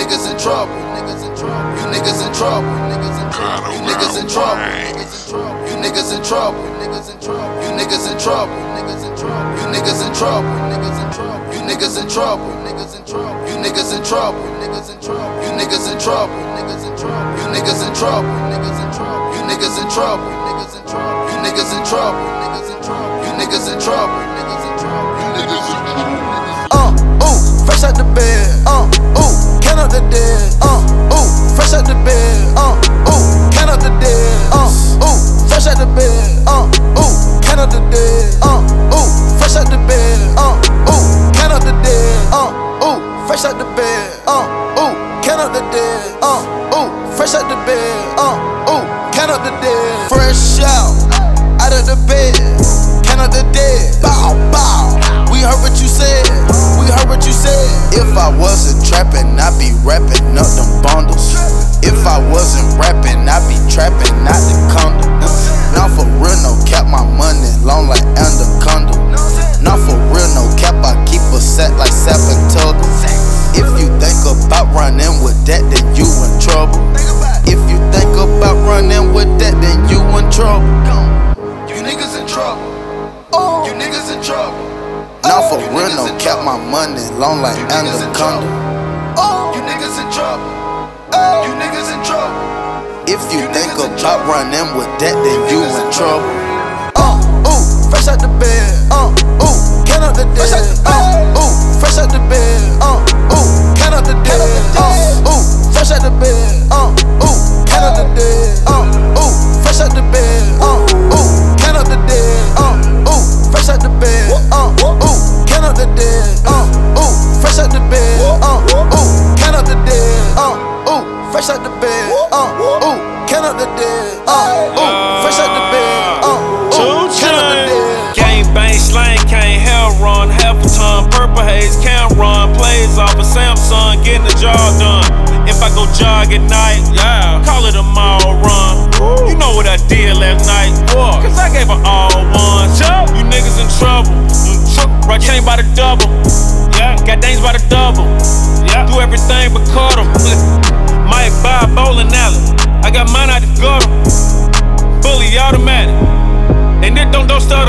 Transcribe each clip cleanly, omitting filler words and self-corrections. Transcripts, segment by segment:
niggas in trouble. You niggas in trouble. You niggas in trouble. You niggas in trouble. You niggas in trouble. You niggas in trouble. You niggas in trouble. You niggas in trouble. You niggas in trouble. You niggas in trouble. You niggas in trouble. You niggas in trouble. You niggas in trouble. Fresh out the bed. Count up the dead. Fresh out the bed. Count up the dead. Fresh out the bed. Count up the dead. Fresh out the bed. Count up the dead. Fresh out the bed. Count up the dead. Fresh out the bed. Count up the dead. Fresh out of the bed. Count up the dead. Bow, bow. We heard what you said. We heard what you said. If I wasn't trapping, I'd be rapping up them bundles. If I wasn't rapping, I'd be trapping out the condo. Now for real, no cap, my money long like anaconda. Now for real, no cap, I keep a set like Sapatugga. If you think about running with that, then you in trouble. If you think about running with that, then you in trouble. You niggas in trouble. You niggas in trouble. Now for real, no cap, my money long like anaconda. You niggas in trouble. You niggas in trouble. If you think about running with that, then you in trouble. Fresh out the bed. Count up the dead. Fresh out the bed. Count up the dead. Fresh out the bed. Count up the dead. Fresh out the bed. Count up the dead. Fresh out the bed. Count up the dead. Fresh out the bed. Count up the dead. Fresh out the bed. Count up the dead. Fresh out the bed. Count up the dead. Gang bang slang, can't hell run. Half a ton, purple haze, can't run. Plays off a Samsung, getting the job done. If I go jog at night, call it a mile run. You know what I did last night, cause I gave her all ones. You niggas in trouble. Right chain by the double. Got things by the double. Do everything but cut 'em. Might buy a bowling alley. I got mine out the gutter. Fully automatic. And it don't stutter.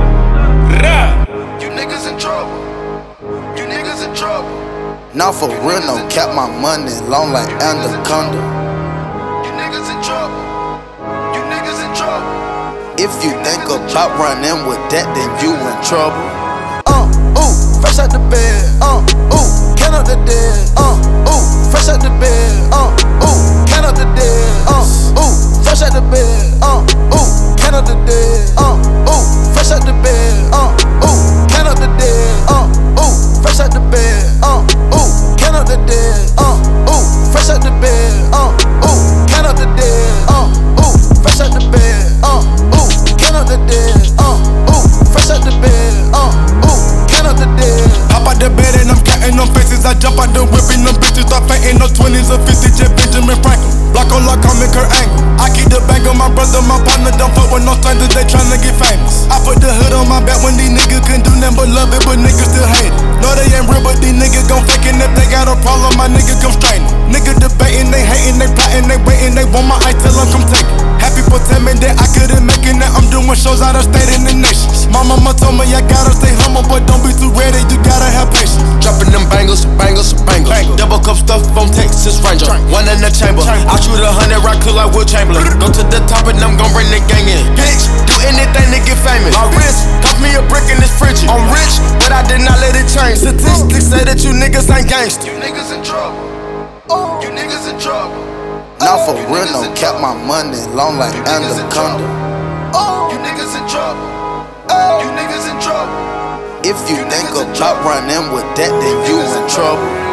You niggas in trouble. You niggas in trouble. Now for real, no cap, my money long like anaconda. You niggas in trouble. You niggas in trouble. If you think about running with that, then you in trouble. Fresh out the bed. Count up the dead. Fresh out the bed. Count up the dead. Fresh out the bed. Count up the dead. Fresh out the bed. Count up the dead. Fresh out the bed. Count up the dead. Fresh out the bed. Count up the dead. Fresh out the bed. Count up the dead. Fresh out the bed. Count up the dead. Hop out the bed and I'm counting them faces. I jump out the whip and them bitches start fainting. No 20s or 50s, just Benjamin Franklin. Block on lock, I'm in Kurt Angle. I keep the bang on my brother, my partner. Don't fuck with no strangers, they tryna get famous. I put the hood on my back when these niggas couldn't do nothing but love it, but niggas still hate it. No, they ain't real, but these niggas gon' fake it. If they got a problem, my nigga come straighten. Niggas debating, they hating, they plotting, they waiting. They want my ice, tell them come take it. Happy for tell me that I couldn't make it. Now I'm doing shows out of state and the nation. My mama told me I gotta stay humble, but don't be too ready, you gotta have patience. Dropping them bangles. Double cup stuff from Texas Ranger. One in the chamber. I shoot 100 rock till I Will Chamberlain. Go to the top and I'm gon' bring the gang in. Bitch, do anything to get famous. My wrist, cost me a brick in this fridge. I'm rich, but I did not let it change. Statistics say that you niggas ain't gangsta. You niggas in trouble. You niggas in trouble. Now for real, no cap, my money long like anaconda. You niggas in trouble. You niggas in trouble. If you think about running with that, then you in trouble.